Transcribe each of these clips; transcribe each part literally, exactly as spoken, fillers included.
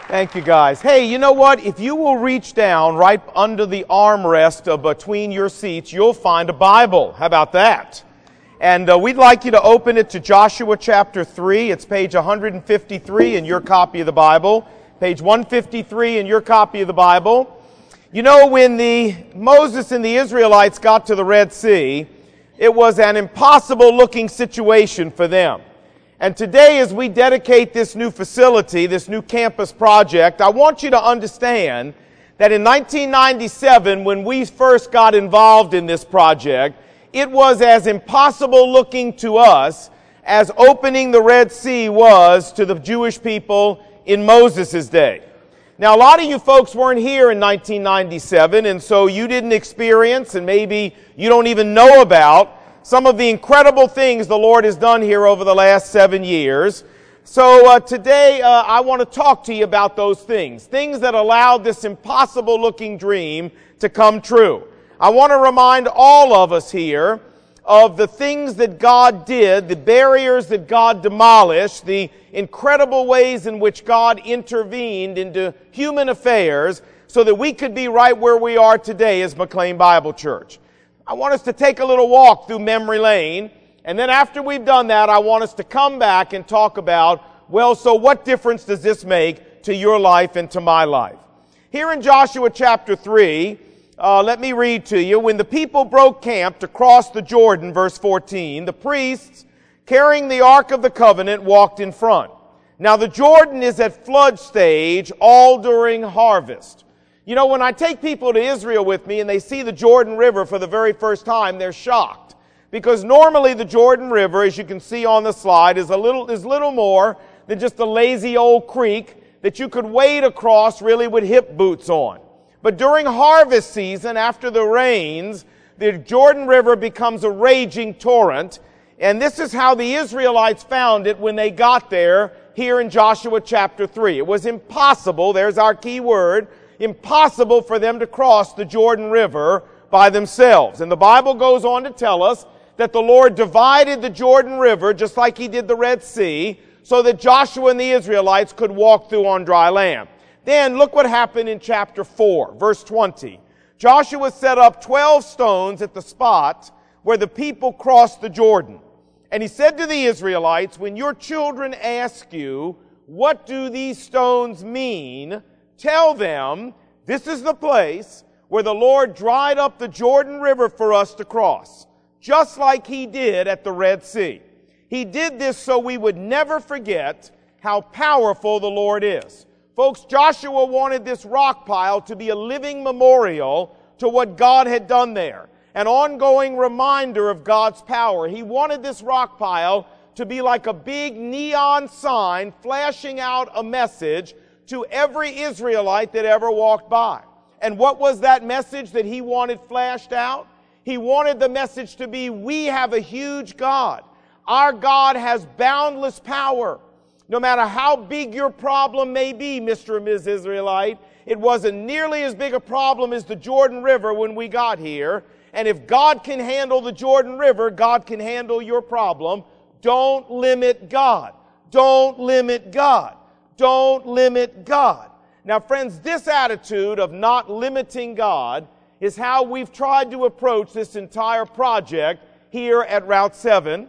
Thank you, guys. Hey, you know what? If you will reach down right under the armrest uh, between your seats, you'll find a Bible. How about that? And uh, we'd like you to open it to Joshua chapter three. It's page one fifty-three in your copy of the Bible. Page one fifty-three in your copy of the Bible. You know, when the Moses and the Israelites got to the Red Sea, it was an impossible-looking situation for them. And today, as we dedicate this new facility, this new campus project, I want you to understand that in nineteen ninety-seven, when we first got involved in this project, it was as impossible looking to us as opening the Red Sea was to the Jewish people in Moses' day. Now, a lot of you folks weren't here in nineteen ninety-seven, and so you didn't experience, and maybe you don't even know about, some of the incredible things the Lord has done here over the last seven years. So uh, today uh, I want to talk to you about those things, things that allowed this impossible-looking dream to come true. I want to remind all of us here of the things that God did, the barriers that God demolished, the incredible ways in which God intervened into human affairs so that we could be right where we are today as McLean Bible Church. I want us to take a little walk through memory lane, and then after we've done that, I want us to come back and talk about, well, so what difference does this make to your life and to my life? Here in Joshua chapter three, uh, let me read to you, when the people broke camp to cross the Jordan, verse fourteen, the priests, carrying the Ark of the Covenant, walked in front. Now the Jordan is at flood stage all during harvest. You know, when I take people to Israel with me and they see the Jordan River for the very first time, they're shocked. Because normally the Jordan River, as you can see on the slide, is a little, is little more than just a lazy old creek that you could wade across really with hip boots on. But during harvest season, after the rains, the Jordan River becomes a raging torrent. And this is how the Israelites found it when they got there here in Joshua chapter three. It was impossible, there's our key word, impossible for them to cross the Jordan River by themselves. And the Bible goes on to tell us that the Lord divided the Jordan River just like He did the Red Sea so that Joshua and the Israelites could walk through on dry land. Then look what happened in chapter four, verse twenty. Joshua set up twelve stones at the spot where the people crossed the Jordan. And he said to the Israelites, when your children ask you, what do these stones mean? Tell them, this is the place where the Lord dried up the Jordan River for us to cross, just like He did at the Red Sea. He did this so we would never forget how powerful the Lord is. Folks, Joshua wanted this rock pile to be a living memorial to what God had done there, an ongoing reminder of God's power. He wanted this rock pile to be like a big neon sign flashing out a message to every Israelite that ever walked by. And what was that message that he wanted flashed out? He wanted the message to be, we have a huge God. Our God has boundless power. No matter how big your problem may be, Mister and Miz Israelite, it wasn't nearly as big a problem as the Jordan River when we got here. And if God can handle the Jordan River, God can handle your problem. Don't limit God. Don't limit God. Don't limit God. Now, friends, this attitude of not limiting God is how we've tried to approach this entire project here at Route seven.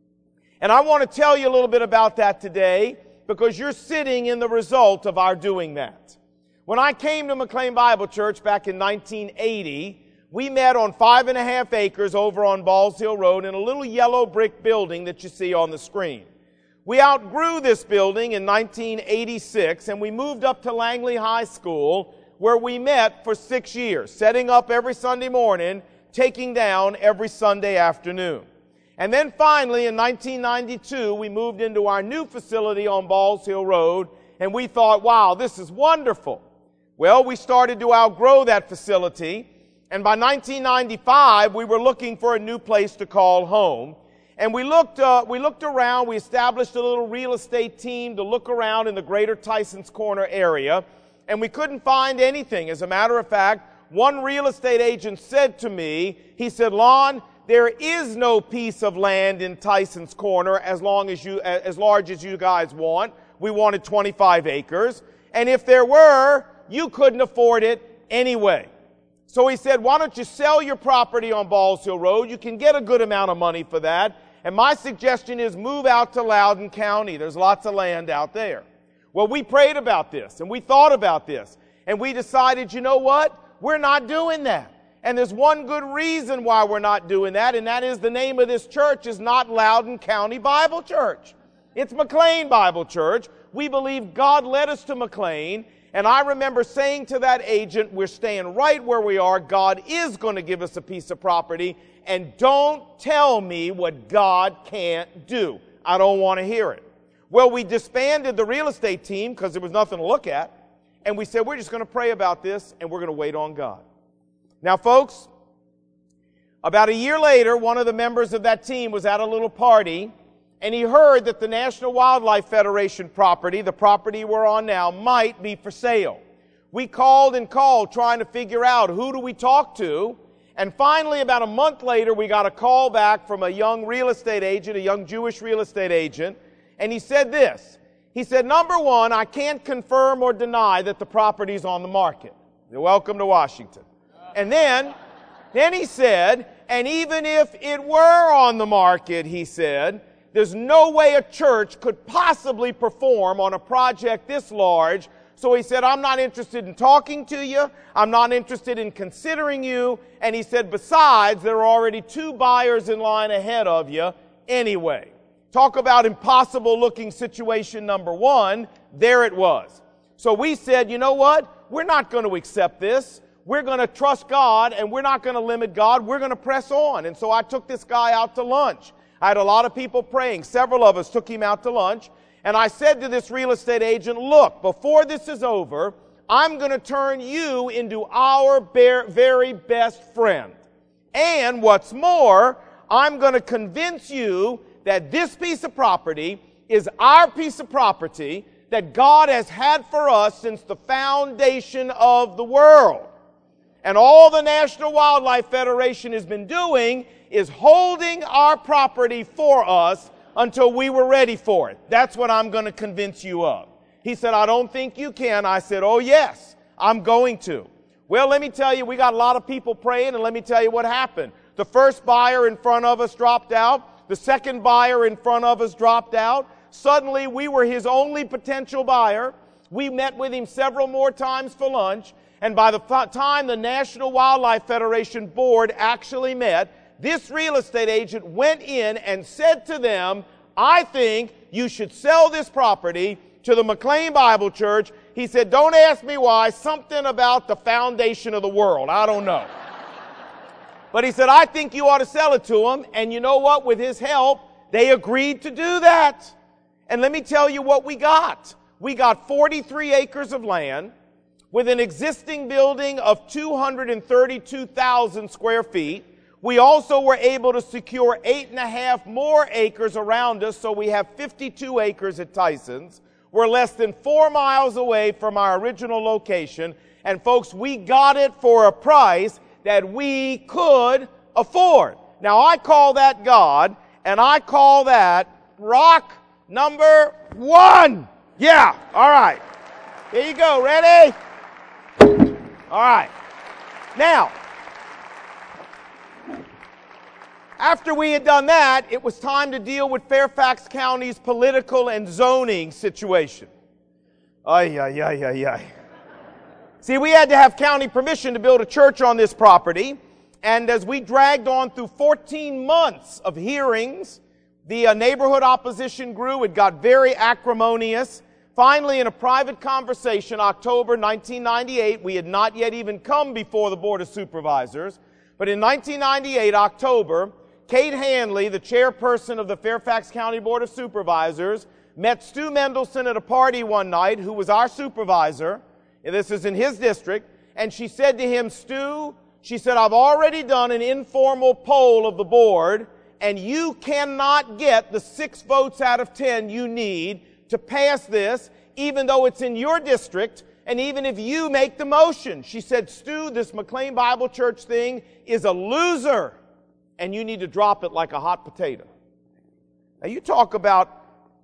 And I want to tell you a little bit about that today because you're sitting in the result of our doing that. When I came to McLean Bible Church back in nineteen eighty, we met on five and a half acres over on Balls Hill Road in a little yellow brick building that you see on the screen. We outgrew this building in nineteen eighty-six, and we moved up to Langley High School, where we met for six years, setting up every Sunday morning, taking down every Sunday afternoon. And then finally, in nineteen ninety-two, we moved into our new facility on Balls Hill Road, and we thought, wow, this is wonderful. Well, we started to outgrow that facility, and by nineteen ninety-five, we were looking for a new place to call home. And we looked, uh, we looked around, we established a little real estate team to look around in the greater Tysons Corner area, and we couldn't find anything. As a matter of fact, one real estate agent said to me, he said, Lon, there is no piece of land in Tysons Corner as long as you, as large as you guys want. We wanted twenty-five acres. And if there were, you couldn't afford it anyway. So he said, why don't you sell your property on Balls Hill Road? You can get a good amount of money for that. And my suggestion is move out to Loudoun County. There's lots of land out there. Well, we prayed about this and we thought about this. And we decided, you know what? We're not doing that. And there's one good reason why we're not doing that, and that is the name of this church is not Loudoun County Bible Church. It's McLean Bible Church. We believe God led us to McLean. And I remember saying to that agent, we're staying right where we are. God is going to give us a piece of property. And don't tell me what God can't do. I don't want to hear it. Well, we disbanded the real estate team because there was nothing to look at. And we said, we're just going to pray about this and we're going to wait on God. Now, folks, about a year later, one of the members of that team was at a little party, and he heard that the National Wildlife Federation property, the property we're on now, might be for sale. We called and called trying to figure out who do we talk to, and finally, about a month later, we got a call back from a young real estate agent, a young Jewish real estate agent, and he said this. He said, number one, I can't confirm or deny that the property's on the market. You're welcome to Washington. And then, then he said, and even if it were on the market, he said, there's no way a church could possibly perform on a project this large. So he said, I'm not interested in talking to you. I'm not interested in considering you. And he said, besides, there are already two buyers in line ahead of you anyway. Talk about impossible looking situation number one. There it was. So we said, you know what? We're not going to accept this. We're going to trust God, and we're not going to limit God. We're going to press on. And so I took this guy out to lunch. I had a lot of people praying. Several of us took him out to lunch. And I said to this real estate agent, look, before this is over, I'm going to turn you into our very best friend. And what's more, I'm going to convince you that this piece of property is our piece of property that God has had for us since the foundation of the world. And all the National Wildlife Federation has been doing is holding our property for us until we were ready for it. That's what I'm going to convince you of. He said, I don't think you can. I said, oh yes, I'm going to. Well, let me tell you, we got a lot of people praying, and let me tell you what happened. The first buyer in front of us dropped out. The second buyer in front of us dropped out. Suddenly, we were his only potential buyer. We met with him several more times for lunch. And by the time the National Wildlife Federation board actually met, this real estate agent went in and said to them, I think you should sell this property to the McLean Bible Church. He said, don't ask me why, something about the foundation of the world. I don't know. But he said, I think you ought to sell it to them. And you know what? With his help, they agreed to do that. And let me tell you what we got. We got forty-three acres of land with an existing building of two hundred thirty-two thousand square feet. We also were able to secure eight and a half more acres around us, so we have fifty-two acres at Tyson's. We're less than four miles away from our original location, and folks, we got it for a price that we could afford. Now, I call that God, and I call that rock number one. Yeah, all right. Here you go. Ready? All right. Now, after we had done that, it was time to deal with Fairfax County's political and zoning situation. Ay, ay, ay, ay, ay. See, we had to have county permission to build a church on this property, and as we dragged on through fourteen months of hearings, the uh, neighborhood opposition grew. It got very acrimonious. Finally, in a private conversation, October nineteen ninety-eight, we had not yet even come before the Board of Supervisors, but in nineteen ninety-eight, October, Kate Hanley, the chairperson of the Fairfax County Board of Supervisors, met Stu Mendelson at a party one night, who was our supervisor, and this is in his district, and she said to him, Stu, she said, I've already done an informal poll of the board, and you cannot get the six votes out of ten you need to pass this, even though it's in your district, and even if you make the motion. She said, Stu, this McLean Bible Church thing is a loser, and you need to drop it like a hot potato. Now, you talk about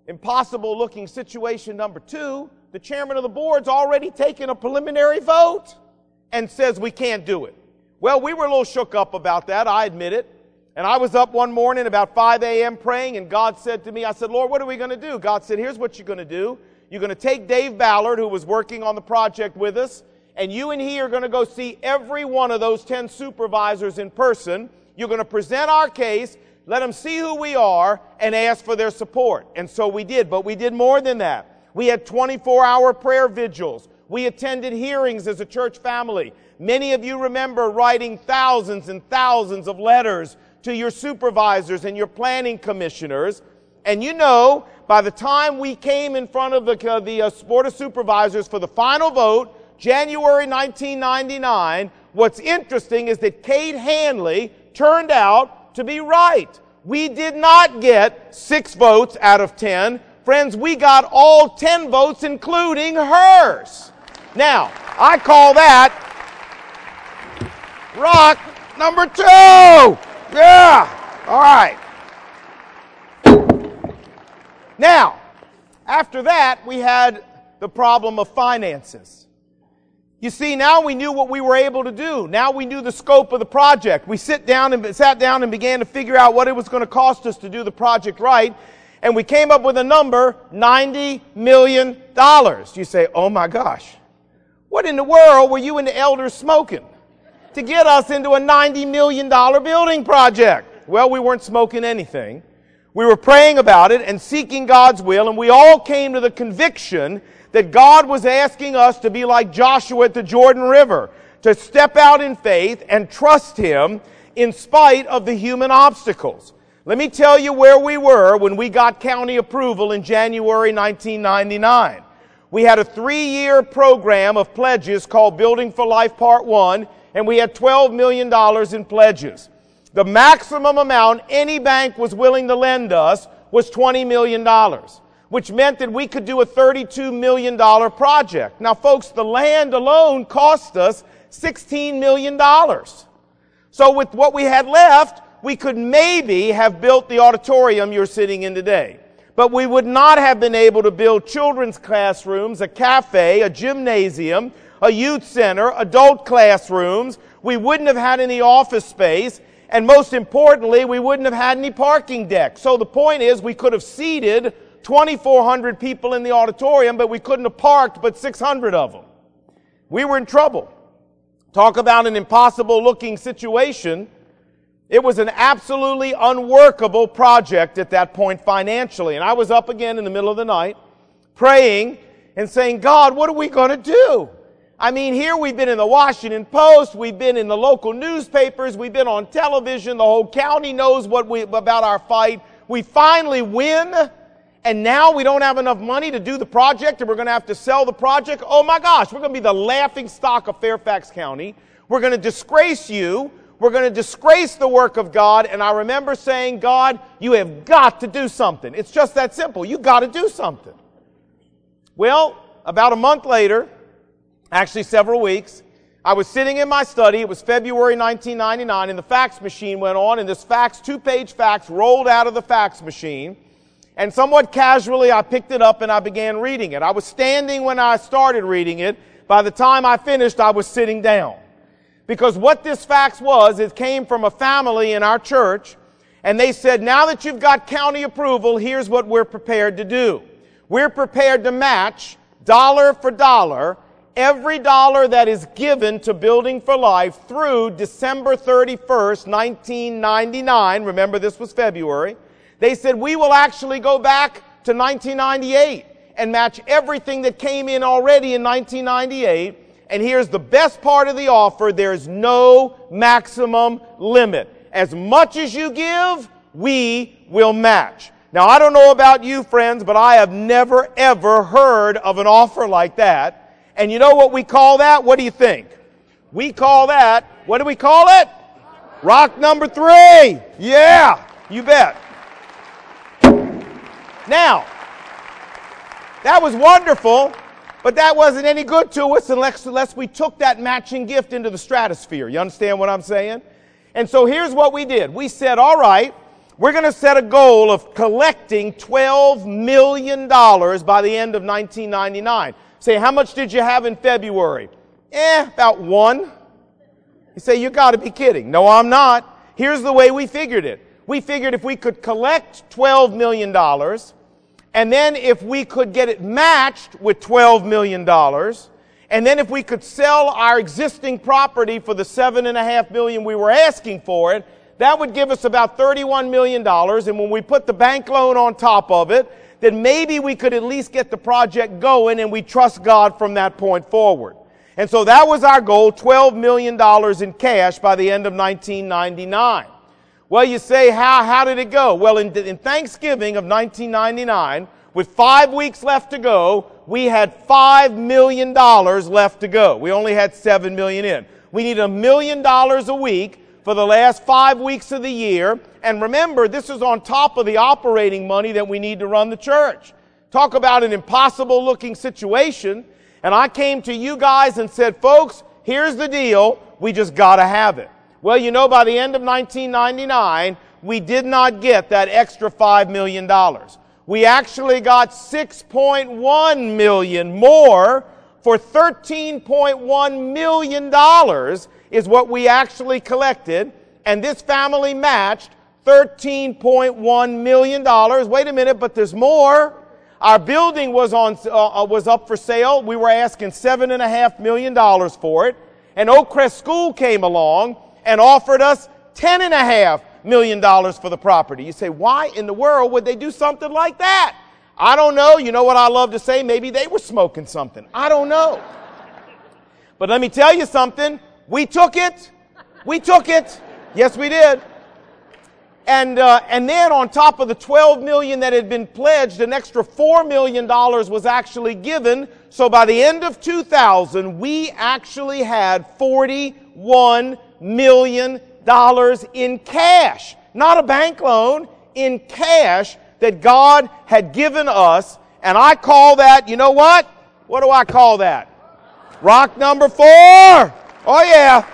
impossible looking situation number two, the chairman of the board's already taken a preliminary vote and says we can't do it. Well, we were a little shook up about that, I admit it. And I was up one morning about five a.m. praying, and God said to me, I said, Lord, what are we going to do? God said, here's what you're going to do. You're going to take Dave Ballard, who was working on the project with us, and you and he are going to go see every one of those ten supervisors in person. You're going to present our case, let them see who we are, and ask for their support. And so we did, but we did more than that. We had twenty-four hour prayer vigils. We attended hearings as a church family. Many of you remember writing thousands and thousands of letters to your supervisors and your planning commissioners. And you know, by the time we came in front of the, uh, the uh, Board of Supervisors for the final vote, January nineteen ninety-nine, what's interesting is that Kate Hanley turned out to be right. We did not get six votes out of ten. Friends, we got all ten votes, including hers. Now, I call that rock number two. Yeah. All right. Now, after that, we had the problem of finances. You see, now we knew what we were able to do. Now we knew the scope of the project. We sit down and sat down and began to figure out what it was going to cost us to do the project right. And we came up with a number, ninety million dollars. You say, oh my gosh, what in the world were you and the elders smoking to get us into a ninety million dollars building project? Well, we weren't smoking anything. We were praying about it and seeking God's will, and we all came to the conviction that God was asking us to be like Joshua at the Jordan River, to step out in faith and trust Him in spite of the human obstacles. Let me tell you where we were when we got county approval in January nineteen ninety-nine. We had a three-year program of pledges called Building for Life Part one, and we had twelve million dollars in pledges. The maximum amount any bank was willing to lend us was twenty million dollars, which meant that we could do a thirty-two million dollars project. Now, folks, the land alone cost us sixteen million dollars. So with what we had left, we could maybe have built the auditorium you're sitting in today. But we would not have been able to build children's classrooms, a cafe, a gymnasium, a youth center, adult classrooms. We wouldn't have had any office space. And most importantly, we wouldn't have had any parking decks. So the point is, we could have seated twenty-four hundred people in the auditorium, but we couldn't have parked but six hundred of them. We were in trouble. Talk about an impossible looking situation. It was an absolutely unworkable project at that point financially. And I was up again in the middle of the night praying and saying, God, what are we going to do? I mean, here we've been in the Washington Post, we've been in the local newspapers, we've been on television, the whole county knows what we, about our fight. We finally win, and now we don't have enough money to do the project, and we're going to have to sell the project. Oh my gosh, we're going to be the laughing stock of Fairfax County. We're going to disgrace you. We're going to disgrace the work of God. And I remember saying, God, you have got to do something. It's just that simple. You've got to do something. Well, about a month later, actually several weeks, I was sitting in my study. It was February nineteen ninety-nine, and the fax machine went on, and this fax, two-page fax, rolled out of the fax machine. And somewhat casually, I picked it up and I began reading it. I was standing when I started reading it. By the time I finished, I was sitting down. Because what this fax was, it came from a family in our church, and they said, now that you've got county approval, here's what we're prepared to do. We're prepared to match, dollar for dollar, every dollar that is given to Building for Life through December thirty-first, nineteen ninety-nine. Remember, this was February. They said, we will actually go back to nineteen ninety-eight and match everything that came in already in nineteen ninety-eight. And here's the best part of the offer. There's no maximum limit. As much as you give, we will match. Now, I don't know about you, friends, but I have never, ever heard of an offer like that. And you know what we call that? What do you think? We call that, what do we call it? Rock number three. Yeah, you bet. Now, that was wonderful, but that wasn't any good to us unless, unless we took that matching gift into the stratosphere. You understand what I'm saying? And so here's what we did. We said, all right, we're going to set a goal of collecting twelve million dollars by the end of nineteen ninety-nine. Say, how much did you have in February? Eh, about one. You say, you got to be kidding. No, I'm not. Here's the way we figured it. We figured if we could collect twelve million dollars, and then if we could get it matched with twelve million dollars, and then if we could sell our existing property for the seven and a half million we were asking for it, that would give us about thirty-one million dollars. And when we put the bank loan on top of it, then maybe we could at least get the project going, and we trust God from that point forward. And so that was our goal, twelve million dollars in cash by the end of nineteen ninety-nine. Well, you say, how, how did it go? Well, in, in Thanksgiving of nineteen ninety-nine, with five weeks left to go, we had five million dollars left to go. We only had seven million dollars in. We need a million dollars a week for the last five weeks of the year. And remember, this is on top of the operating money that we need to run the church. Talk about an impossible looking situation. And I came to you guys and said, folks, here's the deal. We just got to have it. Well, you know, by the end of nineteen ninety-nine, we did not get that extra five million dollars. We actually got six point one million dollars more. For thirteen point one million dollars is what we actually collected. And this family matched thirteen point one million dollars. Wait a minute, but there's more. Our building was on uh, was up for sale. We were asking seven and a half million dollars for it. And Oakcrest School came along and offered us ten and a half million dollars for the property. You say, why in the world would they do something like that? I don't know. You know what I love to say? Maybe they were smoking something. I don't know. But let me tell you something. We took it. We took it. Yes, we did. And uh, and then on top of the twelve million dollars that had been pledged, an extra four million dollars was actually given. So by the end of two thousand, we actually had forty-one million dollars in cash. Not a bank loan, in cash that God had given us. And I call that, you know what? What do I call that? Rock number four. Oh yeah.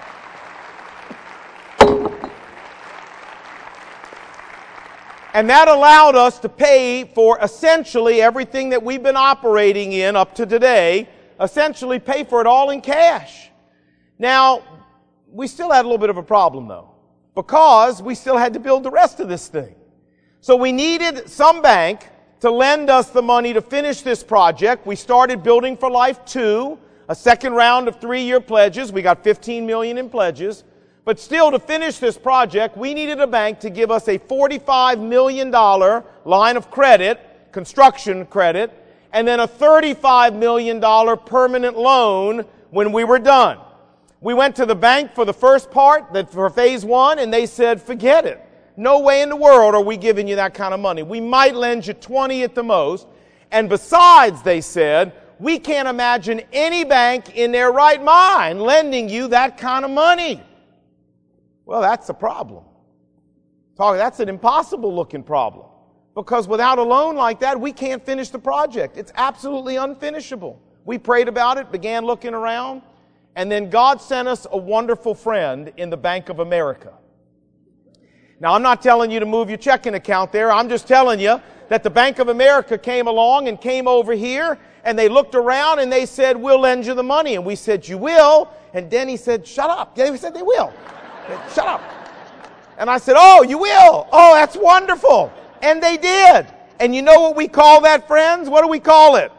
And that allowed us to pay for essentially everything that we've been operating in up to today, essentially pay for it all in cash. Now, we still had a little bit of a problem though, because we still had to build the rest of this thing. So we needed some bank to lend us the money to finish this project. We started Building for Life two, a second round of three-year pledges. We got fifteen million dollars in pledges. But still, to finish this project, we needed a bank to give us a forty-five million dollars line of credit, construction credit, and then a thirty-five million dollars permanent loan when we were done. We went to the bank for the first part, that for phase one, and they said, forget it. No way in the world are we giving you that kind of money. We might lend you twenty at the most. And besides, they said, we can't imagine any bank in their right mind lending you that kind of money. Well, that's a problem. That's an impossible looking problem. Because without a loan like that, we can't finish the project. It's absolutely unfinishable. We prayed about it, began looking around, and then God sent us a wonderful friend in the Bank of America. Now, I'm not telling you to move your checking account there. I'm just telling you that the Bank of America came along and came over here, and they looked around and they said, we'll lend you the money. And we said, you will? And Denny said, shut up. They said they will. Shut up. And I said, oh, you will? Oh, that's wonderful. And they did. And you know what we call that, friends? What do we call it?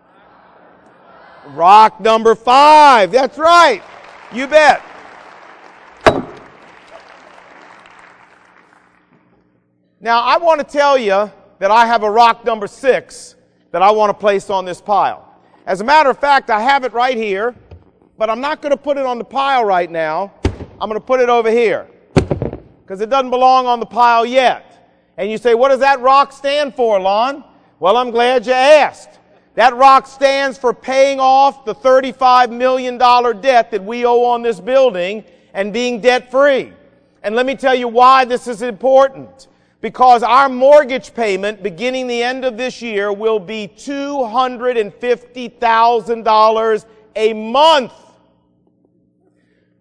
Rock number five. That's right. You bet. Now, I want to tell you that I have a rock number six that I want to place on this pile. As a matter of fact, I have it right here, but I'm not going to put it on the pile right now. I'm going to put it over here because it doesn't belong on the pile yet. And you say, what does that rock stand for, Lon? Well, I'm glad you asked. That rock stands for paying off the thirty-five million dollars debt that we owe on this building and being debt-free. And let me tell you why this is important. Because our mortgage payment beginning the end of this year will be two hundred fifty thousand dollars a month.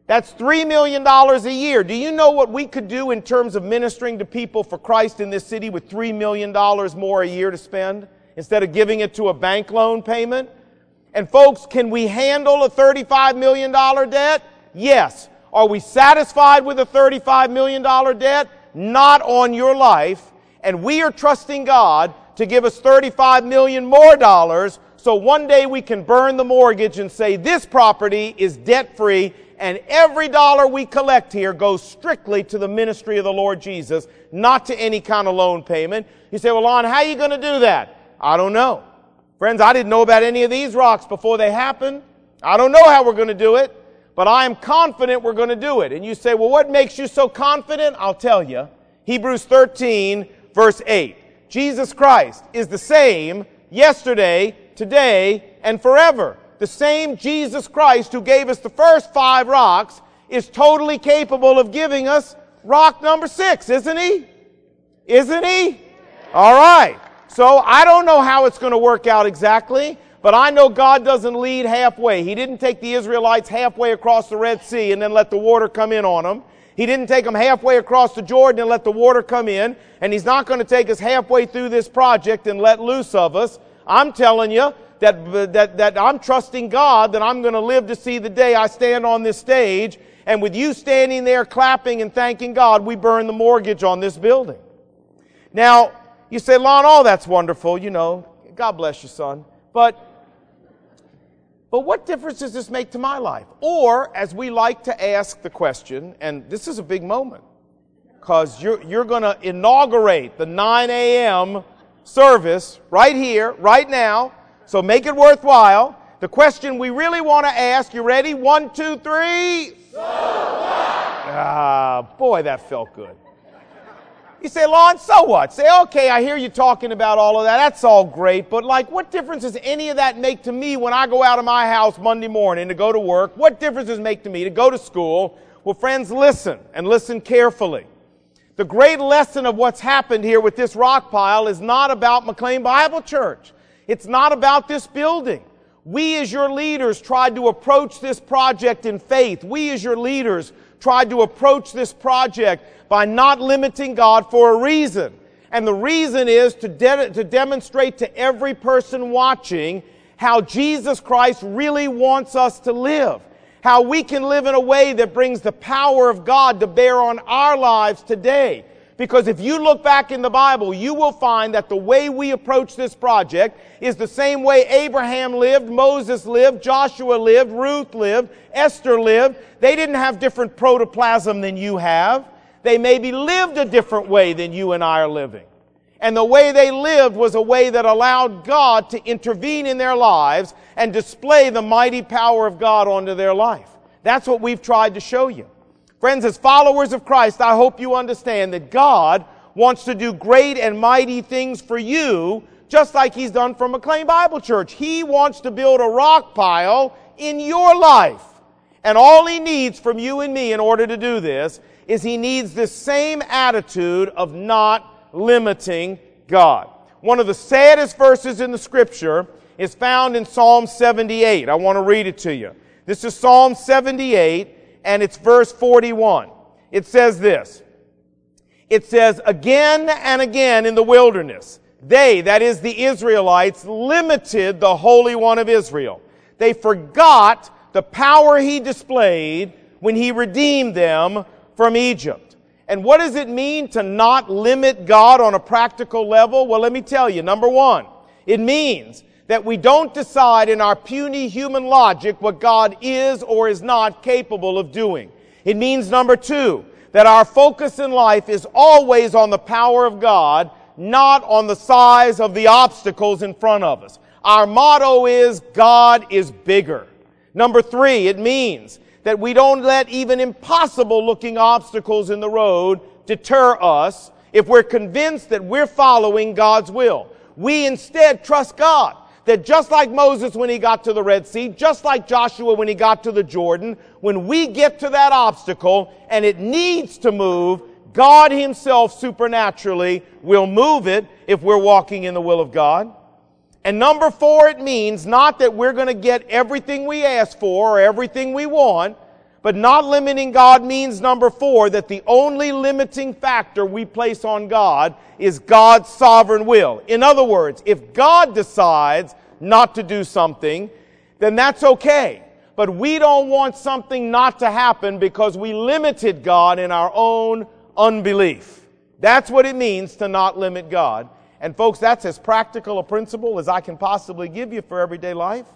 That's three million dollars a year. Do you know what we could do in terms of ministering to people for Christ in this city with three million dollars more a year to spend instead of giving it to a bank loan payment? And folks, can we handle a thirty-five million dollars debt? Yes. Are we satisfied with a thirty-five million dollars debt? Not on your life. And we are trusting God to give us thirty-five million dollars more dollars so one day we can burn the mortgage and say this property is debt-free, and every dollar we collect here goes strictly to the ministry of the Lord Jesus, not to any kind of loan payment. You say, well, Lon, how are you going to do that? I don't know. Friends, I didn't know about any of these rocks before they happened. I don't know how we're going to do it, but I am confident we're going to do it. And you say, well, what makes you so confident? I'll tell you. Hebrews thirteen, verse eight. Jesus Christ is the same yesterday, today, and forever. The same Jesus Christ who gave us the first five rocks is totally capable of giving us rock number six, isn't he? Isn't he? All right. So I don't know how it's going to work out exactly, but I know God doesn't lead halfway. He didn't take the Israelites halfway across the Red Sea and then let the water come in on them. He didn't take them halfway across the Jordan and let the water come in, and He's not going to take us halfway through this project and let loose of us. I'm telling you that, that, that I'm trusting God that I'm going to live to see the day I stand on this stage, and with you standing there clapping and thanking God, we burn the mortgage on this building. Now, you say, Lon, oh, that's wonderful, you know, God bless you, son, but But what difference does this make to my life? Or, as we like to ask the question, and this is a big moment, because you're, you're going to inaugurate the nine a.m. service right here, right now, so make it worthwhile. The question we really want to ask, you ready? One, two, three. So what? Ah, boy, that felt good. You say, Lon, so what? Say, okay, I hear you talking about all of that. That's all great. But, like, what difference does any of that make to me when I go out of my house Monday morning to go to work? What difference does it make to me to go to school? Well, friends, listen, and listen carefully. The great lesson of what's happened here with this rock pile is not about McLean Bible Church. It's not about this building. We, as your leaders, tried to approach this project in faith. We, as your leaders, tried to approach this project by not limiting God for a reason. And the reason is to, de- to demonstrate to every person watching how Jesus Christ really wants us to live. How we can live in a way that brings the power of God to bear on our lives today. Because if you look back in the Bible, you will find that the way we approach this project is the same way Abraham lived, Moses lived, Joshua lived, Ruth lived, Esther lived. They didn't have different protoplasm than you have. They maybe lived a different way than you and I are living. And the way they lived was a way that allowed God to intervene in their lives and display the mighty power of God onto their life. That's what we've tried to show you. Friends, as followers of Christ, I hope you understand that God wants to do great and mighty things for you, just like He's done for McLean Bible Church. He wants to build a rock pile in your life. And all He needs from you and me in order to do this is He needs this same attitude of not limiting God. One of the saddest verses in the Scripture is found in Psalm seventy-eight. I want to read it to you. This is Psalm seventy-eight. And it's verse forty-one. It says this. It says, again and again in the wilderness, they, that is the Israelites, limited the Holy One of Israel. They forgot the power He displayed when He redeemed them from Egypt. And what does it mean to not limit God on a practical level? Well, let me tell you. Number one, it means that we don't decide in our puny human logic what God is or is not capable of doing. It means, number two, that our focus in life is always on the power of God, not on the size of the obstacles in front of us. Our motto is, God is bigger. Number three, it means that we don't let even impossible-looking obstacles in the road deter us if we're convinced that we're following God's will. We instead trust God. That just like Moses when he got to the Red Sea, just like Joshua when he got to the Jordan, when we get to that obstacle and it needs to move, God Himself supernaturally will move it if we're walking in the will of God. And number four, it means not that we're going to get everything we ask for or everything we want, But not limiting God means, number four, that the only limiting factor we place on God is God's sovereign will. In other words, if God decides not to do something, then that's okay. But we don't want something not to happen because we limited God in our own unbelief. That's what it means to not limit God. And folks, that's as practical a principle as I can possibly give you for everyday life.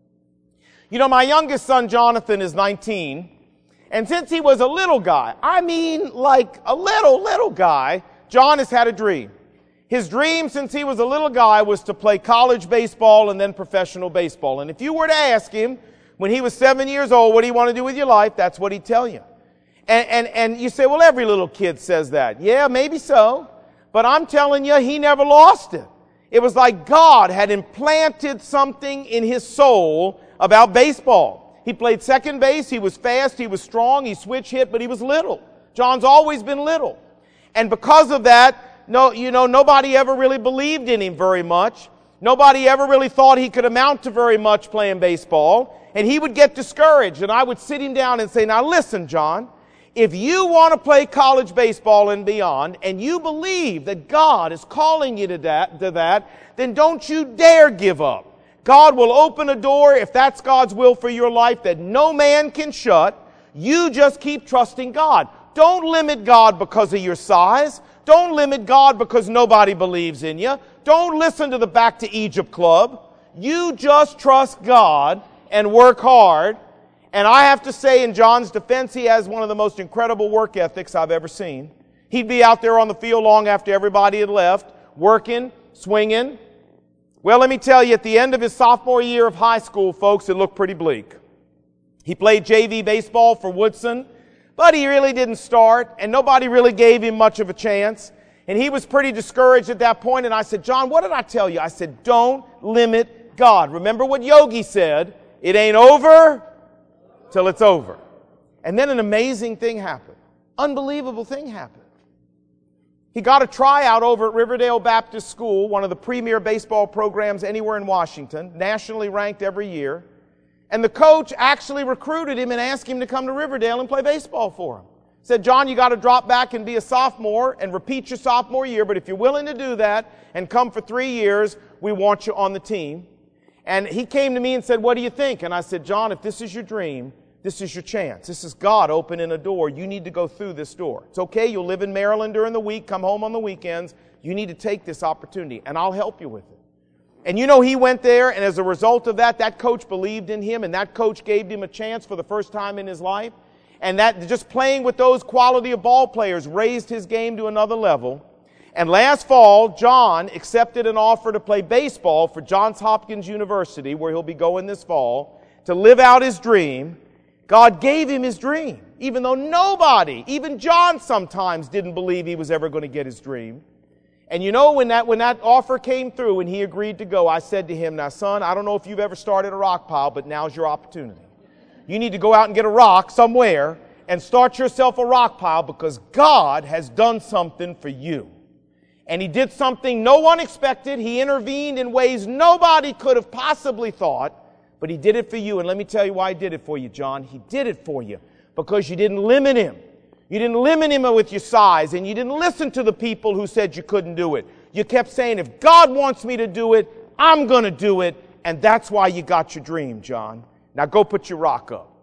You know, my youngest son, Jonathan, is nineteen. And since he was a little guy, I mean like a little, little guy, John has had a dream. His dream since he was a little guy was to play college baseball and then professional baseball. And if you were to ask him when he was seven years old, what do you want to do with your life? That's what he'd tell you. And, and, and you say, well, every little kid says that. Yeah, maybe so. But I'm telling you, he never lost it. It was like God had implanted something in his soul about baseball. He played second base, he was fast, he was strong, he switch hit, but he was little. John's always been little. And because of that, no, you know, nobody ever really believed in him very much. Nobody ever really thought he could amount to very much playing baseball. And he would get discouraged, and I would sit him down and say, now listen, John, if you want to play college baseball and beyond, and you believe that God is calling you to that, to that, then don't you dare give up. God will open a door, if that's God's will for your life, that no man can shut. You just keep trusting God. Don't limit God because of your size. Don't limit God because nobody believes in you. Don't listen to the Back to Egypt Club. You just trust God and work hard. And I have to say, in John's defense, he has one of the most incredible work ethics I've ever seen. He'd be out there on the field long after everybody had left, working, swinging. Well, let me tell you, at the end of his sophomore year of high school, folks, it looked pretty bleak. He played J V baseball for Woodson, but he really didn't start, and nobody really gave him much of a chance. And he was pretty discouraged at that point, and I said, John, what did I tell you? I said, don't limit God. Remember what Yogi said, it ain't over till it's over. And then an amazing thing happened. Unbelievable thing happened. He got a tryout over at Riverdale Baptist School, one of the premier baseball programs anywhere in Washington, nationally ranked every year. And the coach actually recruited him and asked him to come to Riverdale and play baseball for him. Said, John, you got to drop back and be a sophomore and repeat your sophomore year, but if you're willing to do that and come for three years, we want you on the team. And he came to me and said, what do you think? And I said, John, if this is your dream, this is your chance. This is God opening a door. You need to go through this door. It's okay. You'll live in Maryland during the week, come home on the weekends. You need to take this opportunity, and I'll help you with it. And you know, he went there, and as a result of that, that coach believed in him, and that coach gave him a chance for the first time in his life. And that just playing with those quality of ball players raised his game to another level. And last fall, John accepted an offer to play baseball for Johns Hopkins University, where he'll be going this fall, to live out his dream. God gave him his dream, even though nobody, even John sometimes didn't believe he was ever going to get his dream. And you know, when that, when that offer came through and he agreed to go, I said to him, now son, I don't know if you've ever started a rock pile, but now's your opportunity. You need to go out and get a rock somewhere and start yourself a rock pile because God has done something for you. And he did something no one expected. He intervened in ways nobody could have possibly thought. But he did it for you, and let me tell you why he did it for you, John. He did it for you because you didn't limit him. You didn't limit him with your size, and you didn't listen to the people who said you couldn't do it. You kept saying, if God wants me to do it, I'm going to do it, and that's why you got your dream, John. Now go put your rock up.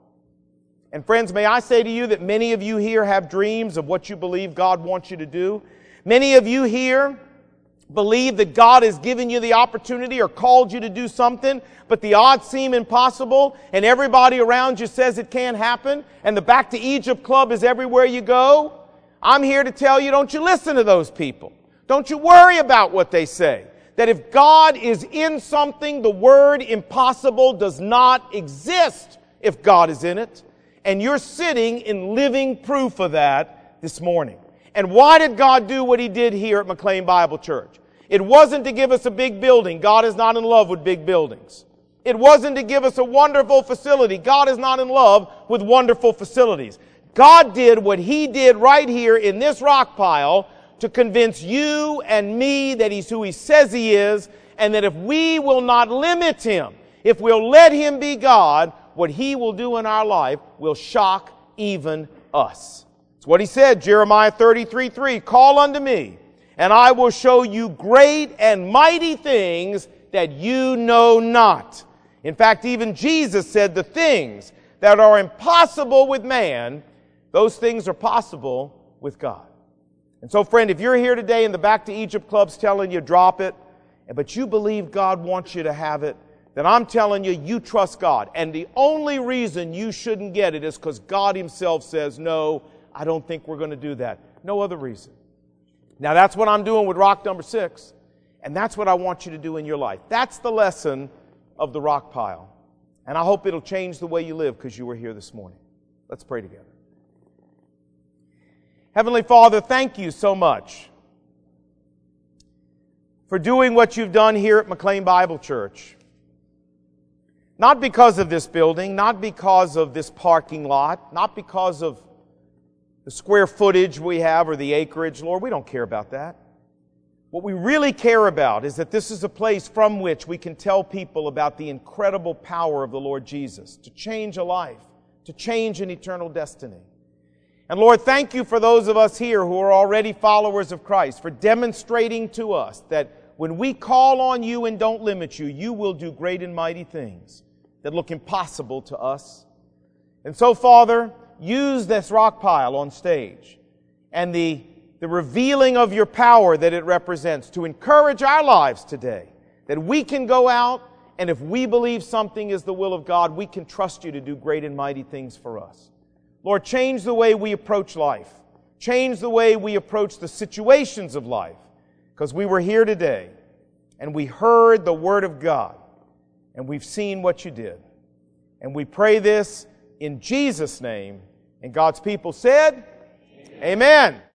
And friends, may I say to you that many of you here have dreams of what you believe God wants you to do. Many of you here believe that God has given you the opportunity or called you to do something, but the odds seem impossible, and everybody around you says it can't happen, and the Back to Egypt Club is everywhere you go. I'm here to tell you, don't you listen to those people. Don't you worry about what they say. That if God is in something, the word impossible does not exist if God is in it. And you're sitting in living proof of that this morning. And why did God do what he did here at McLean Bible Church? It wasn't to give us a big building. God is not in love with big buildings. It wasn't to give us a wonderful facility. God is not in love with wonderful facilities. God did what he did right here in this rock pile to convince you and me that he's who he says he is, and that if we will not limit him, if we'll let him be God, what he will do in our life will shock even us. It's what he said, Jeremiah thirty-three three, call unto me, and I will show you great and mighty things that you know not. In fact, even Jesus said the things that are impossible with man, those things are possible with God. And so, friend, if you're here today and the Back to Egypt Club's telling you drop it, but you believe God wants you to have it, then I'm telling you, you trust God. And the only reason you shouldn't get it is because God himself says, no, I don't think we're going to do that. No other reason. Now, that's what I'm doing with rock number six. And that's what I want you to do in your life. That's the lesson of the rock pile. And I hope it'll change the way you live because you were here this morning. Let's pray together. Heavenly Father, thank you so much for doing what you've done here at McLean Bible Church. Not because of this building, not because of this parking lot, not because of the square footage we have or the acreage. Lord, we don't care about that. What we really care about is that this is a place from which we can tell people about the incredible power of the Lord Jesus to change a life, to change an eternal destiny. And Lord, thank you for those of us here who are already followers of Christ for demonstrating to us that when we call on you and don't limit you, you will do great and mighty things that look impossible to us. And so, Father, use this rock pile on stage and the, the revealing of your power that it represents to encourage our lives today, that we can go out and if we believe something is the will of God, we can trust you to do great and mighty things for us. Lord, change the way we approach life. Change the way we approach the situations of life. Because we were here today, and we heard the Word of God, and we've seen what you did. And we pray this in Jesus' name. And God's people said, Amen. Amen.